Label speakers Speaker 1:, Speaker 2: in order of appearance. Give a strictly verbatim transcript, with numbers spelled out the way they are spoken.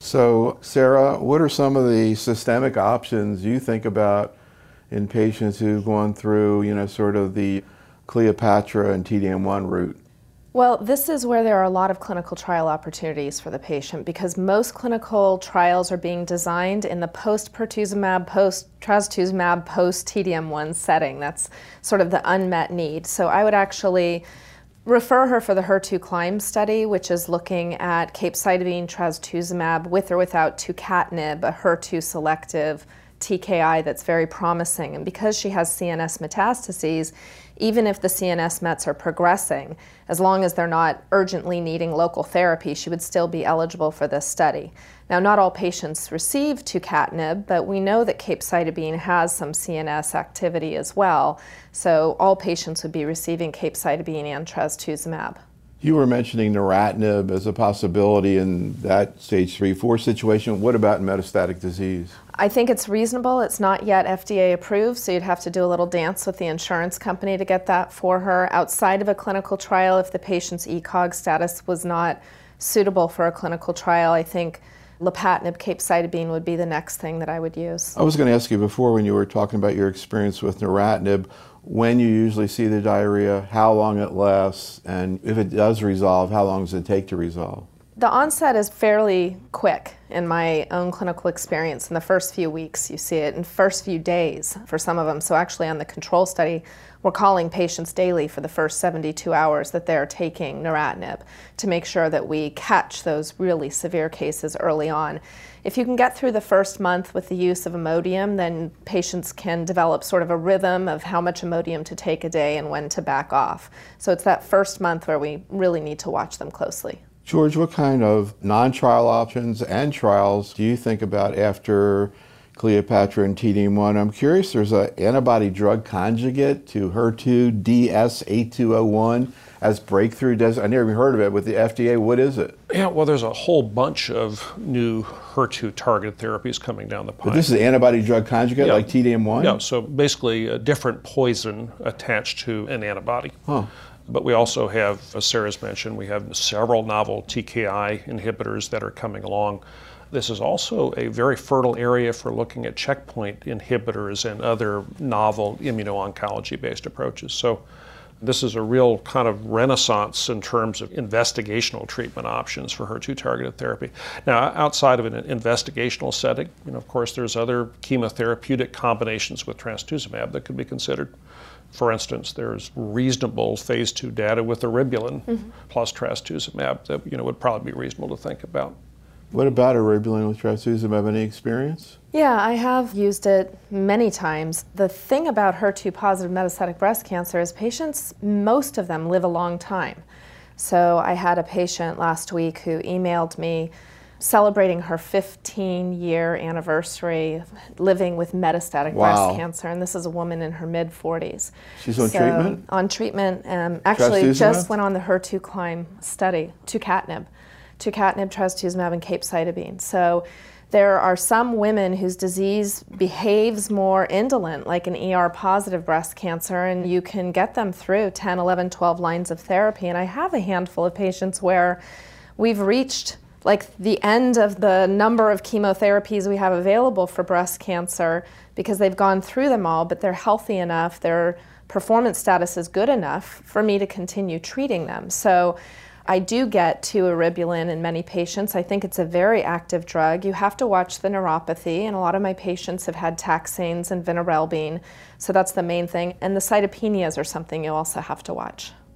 Speaker 1: So, Sarah, what are some of the systemic options you think about in patients who've gone through, you know, sort of the Cleopatra and T D M one route?
Speaker 2: Well, this is where there are a lot of clinical trial opportunities for the patient because most clinical trials are being designed in the post-pertuzumab, post-trastuzumab, post-T D M one setting. That's sort of the unmet need. So I would actually refer her for the H E R two CLIMB study, which is looking at capecitabine, trastuzumab with or without tucatinib, a H E R two selective T K I that's very promising. And because she has C N S metastases, even if the C N S mets are progressing, as long as they're not urgently needing local therapy, she would still be eligible for this study. Now, not all patients receive tucatinib, but we know that capecitabine has some C N S activity as well, so all patients would be receiving capecitabine and trastuzumab.
Speaker 1: You were mentioning neratinib as a possibility in that stage three, four situation. What about metastatic disease?
Speaker 2: I think it's reasonable. It's not yet F D A approved, so you'd have to do a little dance with the insurance company to get that for her. Outside of a clinical trial, if the patient's E COG status was not suitable for a clinical trial, I think lapatinib, capecitabine would be the next thing that I would use.
Speaker 1: I was going to ask you before when you were talking about your experience with neratinib, when you usually see the diarrhea, how long it lasts, and if it does resolve, how long does it take to resolve?
Speaker 2: The onset is fairly quick in my own clinical experience. In the first few weeks, you see it in the first few days for some of them. So actually on the control study, we're calling patients daily for the first seventy-two hours that they're taking neratinib to make sure that we catch those really severe cases early on. If you can get through the first month with the use of Imodium, then patients can develop sort of a rhythm of how much Imodium to take a day and when to back off. So it's that first month where we really need to watch them closely.
Speaker 1: George, what kind of non-trial options and trials do you think about after Cleopatra and T D M one? I'm curious, there's an antibody drug conjugate to H E R two D S eight two oh one as breakthrough designation. I never even heard of it with the F D A. What is it?
Speaker 3: Yeah, well, there's a whole bunch of new H E R two targeted therapies coming down the pipe.
Speaker 1: But this is antibody drug conjugate,
Speaker 3: yeah.
Speaker 1: like T D M one?
Speaker 3: Yeah, so basically a different poison attached to an antibody.
Speaker 1: Huh.
Speaker 3: But we also have, as Sarah's mentioned, we have several novel T K I inhibitors that are coming along. This is also a very fertile area for looking at checkpoint inhibitors and other novel immuno-oncology-based approaches. So this is a real kind of renaissance in terms of investigational treatment options for H E R two targeted therapy. Now, outside of an investigational setting, you know, of course, there's other chemotherapeutic combinations with trastuzumab that could be considered. For instance, there's reasonable phase two data with eribulin mm-hmm. plus trastuzumab that, you know, would probably be reasonable to think about.
Speaker 1: What about eribulin with trastuzumab? Any experience?
Speaker 2: Yeah, I have used it many times. The thing about H E R two positive metastatic breast cancer is patients, most of them live a long time. So I had a patient last week who emailed me celebrating her fifteen year anniversary living with metastatic
Speaker 1: wow.
Speaker 2: breast cancer, and this is a woman in her mid forties.
Speaker 1: She's on
Speaker 2: so,
Speaker 1: treatment?
Speaker 2: On treatment, um, actually just went on the H E R two CLIMB study, tucatinib. tucatinib, trastuzumab, and capecitabine. So there are some women whose disease behaves more indolent, like an E R positive breast cancer, and you can get them through ten, eleven, twelve lines of therapy. And I have a handful of patients where we've reached like the end of the number of chemotherapies we have available for breast cancer because they've gone through them all, but they're healthy enough, their performance status is good enough for me to continue treating them. So I do get to eribulin in many patients. I think it's a very active drug. You have to watch the neuropathy, and a lot of my patients have had taxanes and vinorelbine, so that's the main thing. And the cytopenias are something you also have to watch.